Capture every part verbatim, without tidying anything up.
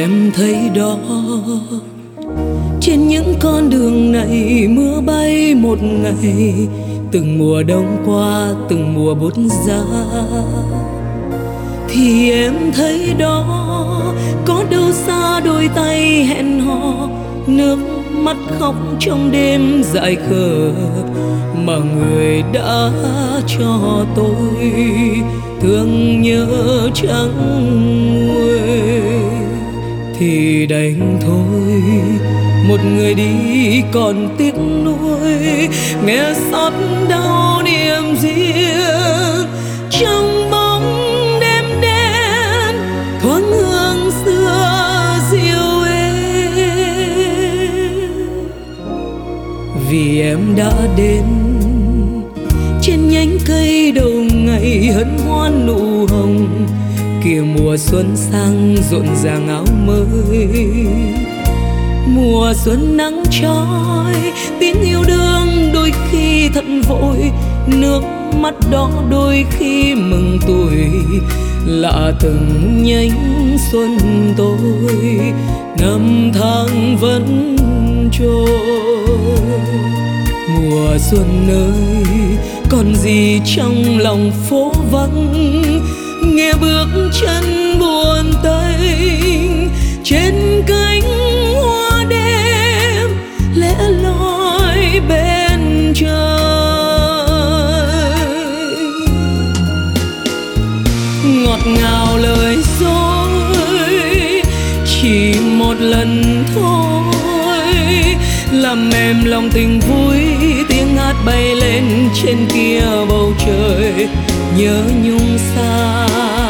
em thấy đó, trên những con đường này mưa bay một ngày, từng mùa đông qua từng mùa bút giá. Thì em thấy đó, có đâu xa đôi tay hẹn hò, nước mắt khóc trong đêm dại khờ, mà người đã cho tôi thương nhớ chẳng nguôi. Thì đành thôi, một người đi còn tiếc nuối, nghe xót đau niềm riêng trong bóng đêm đen thoáng hương xưa dịu êm. Vì em đã đến trên nhánh cây đầu ngày hân hoan nụ hồng, kìa mùa xuân sang rộn ràng áo mới. Mùa xuân nắng trói, tiếng yêu đương đôi khi thật vội, nước mắt đó đôi khi mừng tuổi. Lạ từng nhánh xuân tôi, năm tháng vẫn trôi. Mùa xuân ơi, còn gì trong lòng phố vắng, nghe bước chân buồn tênh trên cánh hoa đêm lẻ loi bên trời. Ngọt ngào lời dối chỉ một lần thôi, làm mềm lòng tình vui, tiếng hát bay lên trên kia bầu trời. Nhớ nhung xa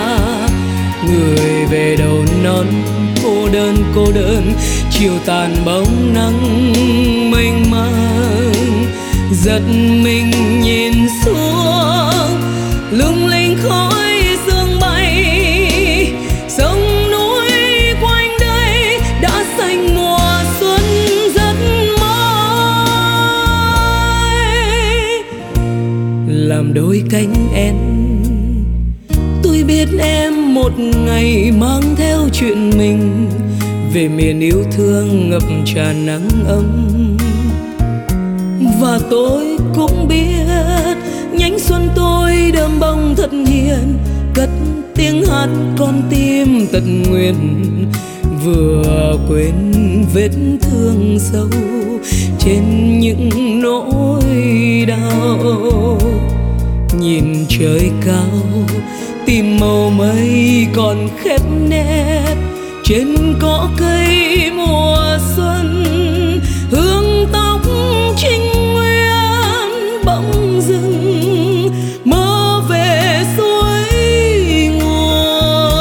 người về đầu non, cô đơn cô đơn chiều tàn bóng nắng mênh mang. Giật mình nhìn xuống lung linh khói sương bay, sông núi quanh đây đã xanh mùa xuân rất mới. Làm đôi cánh én tôi biết em một ngày mang theo chuyện mình về miền yêu thương ngập tràn nắng ấm. Và tôi cũng biết nhánh xuân tôi đơm bông thật hiền, cất tiếng hát con tim tận nguyện, vừa quên vết thương sâu trên những nỗi đau. Nhìn trời cao tìm màu mây còn khép nét trên cỏ cây mùa xuân, hương tóc trinh nguyên bỗng dưng mơ về suối nguồn.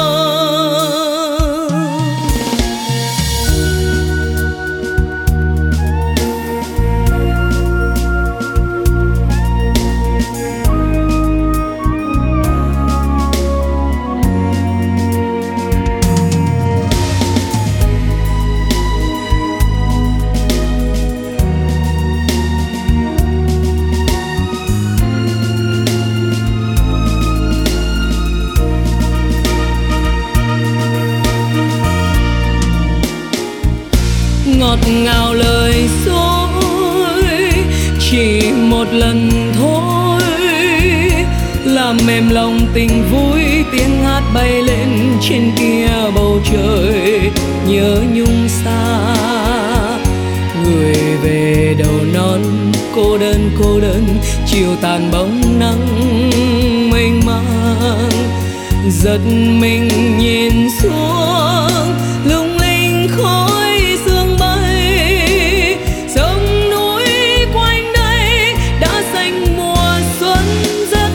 Ngọt ngào lời dối chỉ một lần thôi, làm mềm lòng tình vui, tiếng hát bay lên trên kia bầu trời. Nhớ nhung xa người về đầu non, cô đơn cô đơn chiều tàn bóng nắng mênh mang. Giật mình nhìn xuống lung linh khói sương bay, sông núi quanh đây đã xanh mùa xuân rất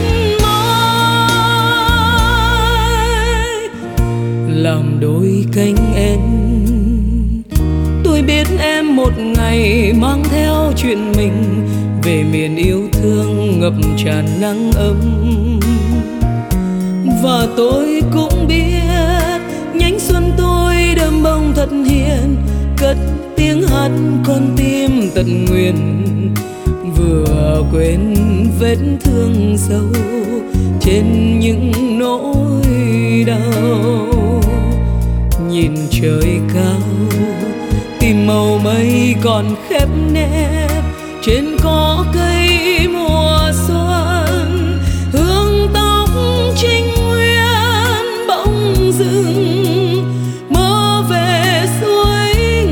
mới. Làm đôi cánh én tôi biết em một ngày mang theo chuyện mình về miền yêu thương ngập tràn nắng ấm. Và tôi cũng biết nhánh xuân tôi đơm bông thật hiền, cất tiếng hát con tim tận nguyện, vừa quên vết thương sâu trên những nỗi đau. Nhìn trời trời cao tìm màu mây còn khép nép trên cỏ cây mùa xuân, hương tóc trinh nguyên bỗng dưng mơ về suối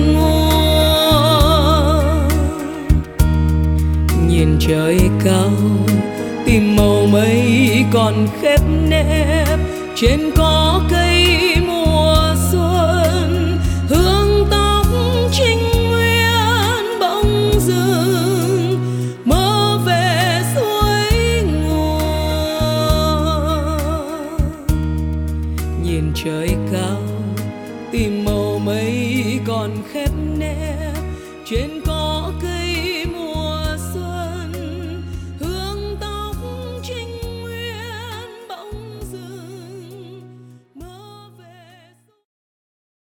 nguồn. Nhìn trời cao tìm màu mây còn khép nép trên cỏ cây mùa xuân, hương tóc trinh nguyên bỗng dưng mơ về suối nguồn. Nhìn trời cao tìm màu mây còn khép nép trên cỏ